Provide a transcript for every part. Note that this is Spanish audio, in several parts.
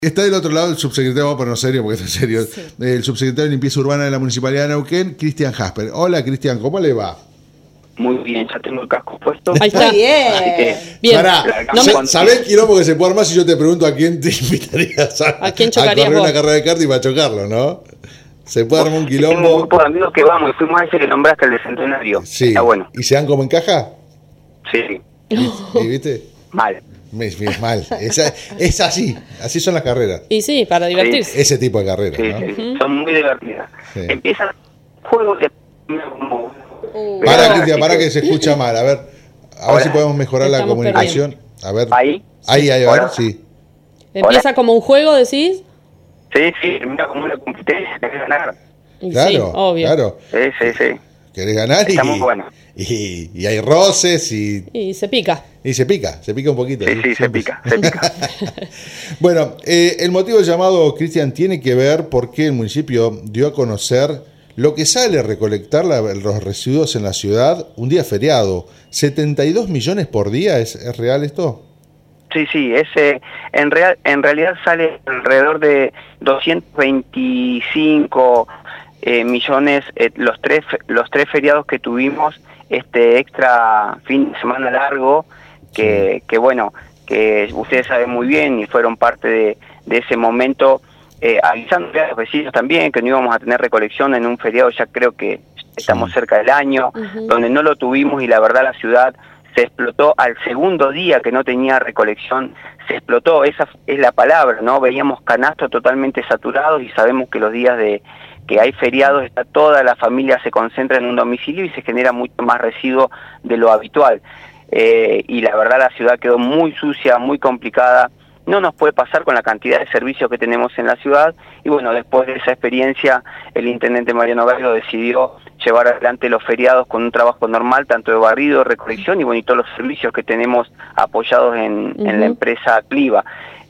Está del otro lado el subsecretario, vamos a ponernos serio porque está serio, Sí. el subsecretario de Limpieza Urbana de la Municipalidad de Neuquén, Cristian Jasper. Hola Cristian, ¿cómo le va? Muy bien, ya tengo el casco puesto. Ahí está. Así que, Bien. Pará, No me- ¿Sabés quilombo que se puede armar si yo te pregunto a quién te invitarías ¿A quién chocarías correr vos? una carrera de karting para chocarlo, no? Se puede armar un tengo un quilombo. grupo de amigos que vamos y fuimos a ese que nombraste el de Centenario. Sí. Está bueno. ¿Y se dan como en caja? Sí, ¿Y viste? mal. Es mal. Es así son las carreras. Y sí, para divertirse. Ese tipo de carreras, Sí, ¿no? sí, son muy divertidas. Sí. Empiezan juegos de... Para, Pero- Cristian, para que se escucha mal. A ver Ahora. si podemos mejorar la Estamos comunicación. A ver. Ahí. Ahí, a ver, Ahora. sí. Empieza como un juego, decís. Sí, mira como una competencia, tenés que ganar. Y Claro, sí, obvio. claro. Sí. Querés ganar Está muy bueno. y hay roces Y se pica. y se pica un poquito. Sí, se Siempre. pica. Bueno, el motivo del llamado, Cristian, tiene que ver porque el municipio dio a conocer lo que sale a recolectar los residuos en la ciudad un día feriado. 72 millones por día, ¿es real esto? Sí, ese en realidad sale alrededor de 225 millones los tres feriados que tuvimos, este extra fin de semana largo, que bueno, que ustedes saben muy bien y fueron parte de ese momento, avisando a los vecinos también que no íbamos a tener recolección en un feriado, ya creo que estamos cerca del año, donde no lo tuvimos y la verdad la ciudad se explotó al segundo día que no tenía recolección, se explotó, esa es la palabra, ¿no? Veíamos canastos totalmente saturados y sabemos que los días de que hay feriados, toda la familia se concentra en un domicilio y se genera mucho más residuo de lo habitual. Y la verdad la ciudad quedó muy sucia, muy complicada. No nos puede pasar con la cantidad de servicios que tenemos en la ciudad y bueno, después de esa experiencia el intendente Mariano Gallo decidió llevar adelante los feriados con un trabajo normal, tanto de barrido, recolección y bueno, y todos los servicios que tenemos apoyados en la empresa Cliva.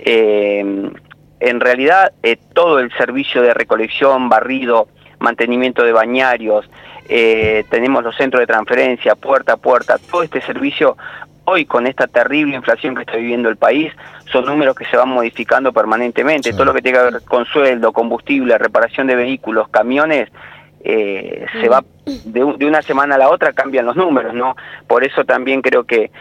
En realidad todo el servicio de recolección, barrido, mantenimiento de bañarios, tenemos los centros de transferencia, puerta a puerta, todo este servicio hoy con esta terrible inflación que está viviendo el país, son números que se van modificando permanentemente. Sí. Todo lo que tenga que ver con sueldo, combustible, reparación de vehículos, camiones, se va de una semana a la otra, cambian los números, ¿no? Por eso también creo que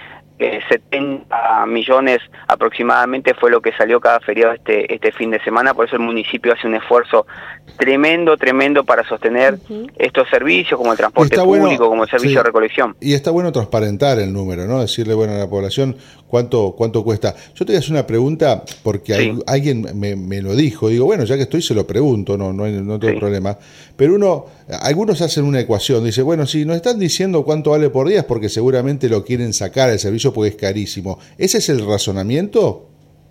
70 millones aproximadamente fue lo que salió cada feriado este fin de semana, por eso el municipio hace un esfuerzo tremendo para sostener estos servicios como el transporte público, como el servicio de recolección. Y está bueno transparentar el número, ¿no? Decirle, bueno, a la población cuánto cuesta. Yo te voy a hacer una pregunta porque alguien me lo dijo, digo, bueno, ya que estoy se lo pregunto, no tengo problema, pero algunos hacen una ecuación, dice, bueno, si nos están diciendo cuánto vale por día es porque seguramente lo quieren sacar el servicio porque es carísimo. ¿Ese es el razonamiento?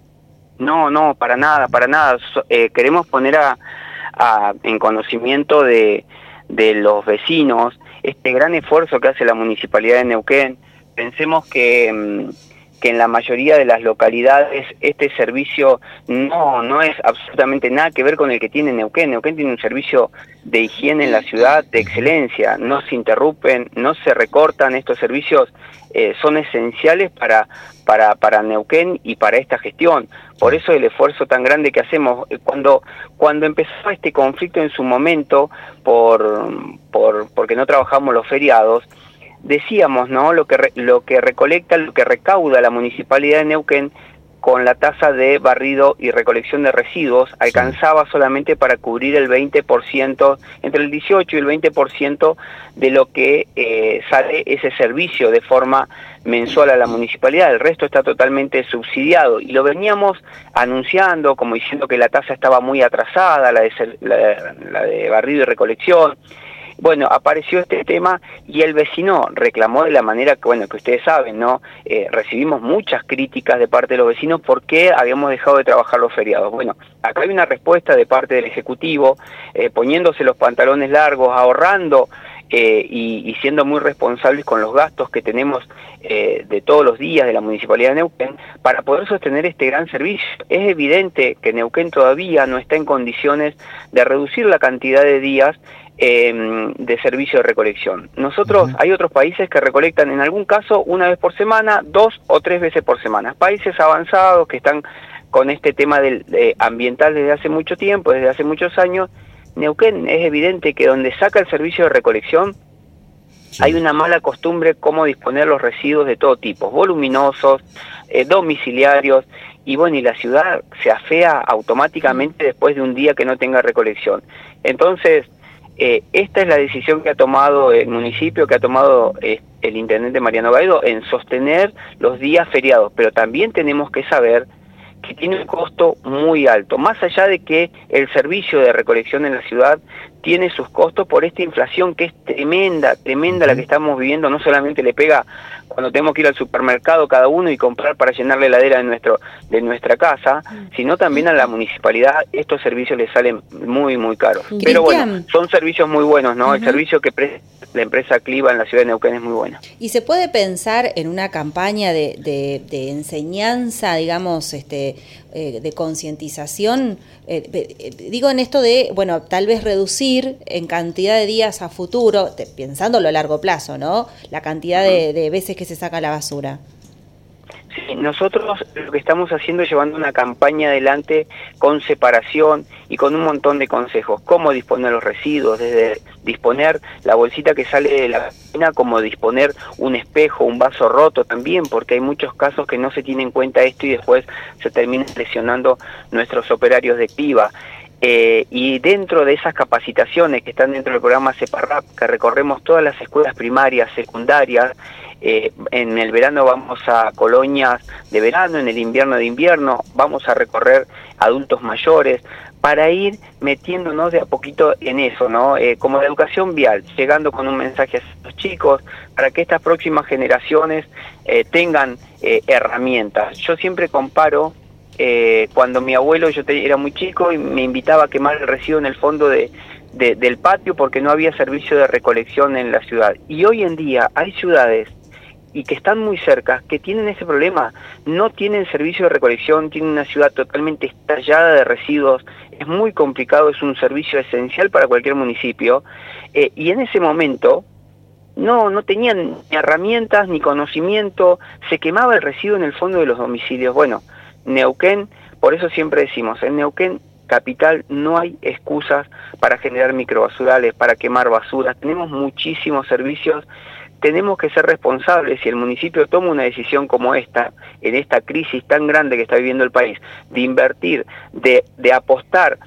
No, para nada. Queremos poner en conocimiento de los vecinos este gran esfuerzo que hace la Municipalidad de Neuquén. Pensemos que en la mayoría de las localidades este servicio no es absolutamente nada que ver con el que tiene Neuquén. Neuquén tiene un servicio de higiene en la ciudad de excelencia, no se interrumpen, no se recortan, estos servicios son esenciales para Neuquén y para esta gestión. Por eso el esfuerzo tan grande que hacemos. Cuando empezó este conflicto en su momento, porque no trabajamos los feriados, decíamos, ¿no? Lo que recolecta, lo que recauda la Municipalidad de Neuquén con la tasa de barrido y recolección de residuos alcanzaba solamente para cubrir el 20%, entre el 18 y el 20% de lo que sale ese servicio de forma mensual a la municipalidad. El resto está totalmente subsidiado y lo veníamos anunciando como diciendo que la tasa estaba muy atrasada, la de barrido y recolección. Bueno, apareció este tema y el vecino reclamó de la manera que ustedes saben, ¿no? Recibimos muchas críticas de parte de los vecinos porque habíamos dejado de trabajar los feriados. Bueno, acá hay una respuesta de parte del Ejecutivo, poniéndose los pantalones largos, ahorrando y siendo muy responsables con los gastos que tenemos de todos los días de la Municipalidad de Neuquén para poder sostener este gran servicio. Es evidente que Neuquén todavía no está en condiciones de reducir la cantidad de días de servicio de recolección. Nosotros, hay otros países que recolectan en algún caso una vez por semana, 2 o 3 veces por semana. Países avanzados que están con este tema ambiental desde hace mucho tiempo, desde hace muchos años. Neuquén es evidente que donde saca el servicio de recolección hay una mala costumbre cómo disponer los residuos de todo tipo, voluminosos, domiciliarios, y bueno, y la ciudad se afea automáticamente después de un día que no tenga recolección. Entonces, esta es la decisión que ha tomado el municipio, que ha tomado el intendente Mariano Gaido, en sostener los días feriados, pero también tenemos que saber que tiene un costo muy alto, más allá de que el servicio de recolección en la ciudad tiene sus costos por esta inflación que es tremenda la que estamos viviendo. No solamente le pega cuando tenemos que ir al supermercado cada uno y comprar para llenar la heladera de nuestra casa, sino también a la municipalidad estos servicios les salen muy caros. Pero bueno, son servicios muy buenos, ¿no? El servicio que presta la empresa Cliva en la ciudad de Neuquén es muy buena. ¿Y se puede pensar en una campaña de enseñanza, digamos, de concientización? Digo en esto de, bueno, tal vez reducir en cantidad de días a futuro, pensándolo a largo plazo, ¿no? La cantidad de veces que se saca la basura. Sí, nosotros lo que estamos haciendo es llevando una campaña adelante con separación y con un montón de consejos. Cómo disponer los residuos, desde disponer la bolsita que sale de la cocina, como disponer un espejo, un vaso roto también, porque hay muchos casos que no se tiene en cuenta esto y después se termina lesionando nuestros operarios de Cliva. Y dentro de esas capacitaciones que están dentro del programa Separrap, que recorremos todas las escuelas primarias, secundarias, en el verano vamos a colonias de verano, en el invierno de invierno, vamos a recorrer adultos mayores, para ir metiéndonos de a poquito en eso, ¿no? Como la educación vial, llegando con un mensaje a los chicos, para que estas próximas generaciones tengan herramientas. Yo siempre comparo cuando mi abuelo, yo era muy chico y me invitaba a quemar el residuo en el fondo del patio porque no había servicio de recolección en la ciudad. Y hoy en día hay ciudades y que están muy cerca, que tienen ese problema, no tienen servicio de recolección, tienen una ciudad totalmente estallada de residuos, es muy complicado, es un servicio esencial para cualquier municipio, y en ese momento no tenían ni herramientas ni conocimiento, se quemaba el residuo en el fondo de los domicilios. Bueno, Neuquén, por eso siempre decimos, en Neuquén capital no hay excusas para generar microbasurales, para quemar basuras, tenemos muchísimos servicios. Tenemos que ser responsables. Si el municipio toma una decisión como esta, en esta crisis tan grande que está viviendo el país, de invertir, de apostar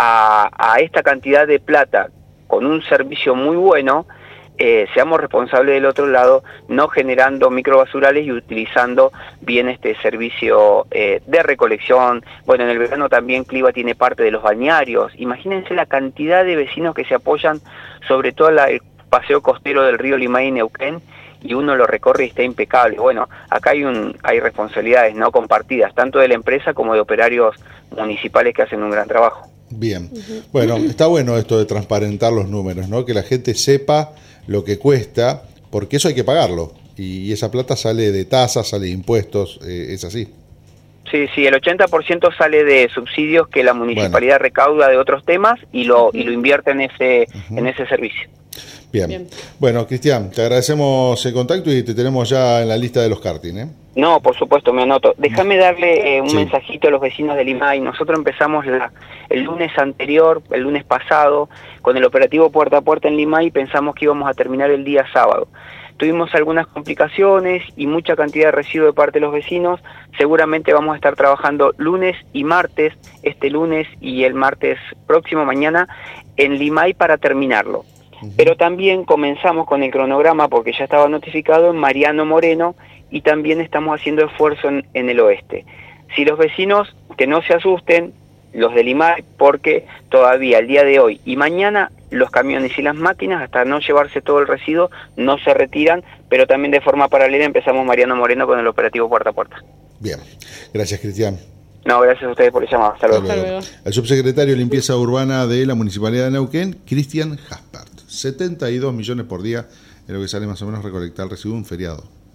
a esta cantidad de plata con un servicio muy bueno, seamos responsables del otro lado, no generando microbasurales y utilizando bien este servicio de recolección. Bueno, en el verano también Cliva tiene parte de los balnearios. Imagínense la cantidad de vecinos que se apoyan, sobre todo el paseo costero del río Limay y Neuquén, y uno lo recorre y está impecable. Bueno, acá hay responsabilidades no compartidas, tanto de la empresa como de operarios municipales que hacen un gran trabajo. Bien, bueno, está bueno esto de transparentar los números, ¿no? Que la gente sepa lo que cuesta, porque eso hay que pagarlo, y esa plata sale de tasas, sale de impuestos, es así. Sí, el 80% sale de subsidios que la municipalidad recauda de otros temas y lo invierte en ese servicio. Bien. Bueno, Cristian, te agradecemos el contacto y te tenemos ya en la lista de los karting, ¿eh? No, por supuesto, me anoto. Déjame darle un mensajito a los vecinos de Limay. Nosotros empezamos el lunes anterior, el lunes pasado, con el operativo Puerta a Puerta en Limay, y pensamos que íbamos a terminar el día sábado. Tuvimos algunas complicaciones y mucha cantidad de residuos de parte de los vecinos. Seguramente vamos a estar trabajando lunes y martes, este lunes y el martes próximo, mañana, en Limay para terminarlo. Pero también comenzamos con el cronograma, porque ya estaba notificado, en Mariano Moreno, y también estamos haciendo esfuerzo en el oeste. Si los vecinos, que no se asusten, los de Limay, porque todavía el día de hoy y mañana los camiones y las máquinas, hasta no llevarse todo el residuo, no se retiran, pero también de forma paralela empezamos Mariano Moreno con el operativo Puerta a Puerta. Bien, gracias, Cristian. No, gracias a ustedes por el llamado. Hasta luego. Hasta luego. El subsecretario de Limpieza Urbana de la Municipalidad de Neuquén, Cristian Jaspert. 72 millones por día es lo que sale más o menos recolectar el residuo un feriado.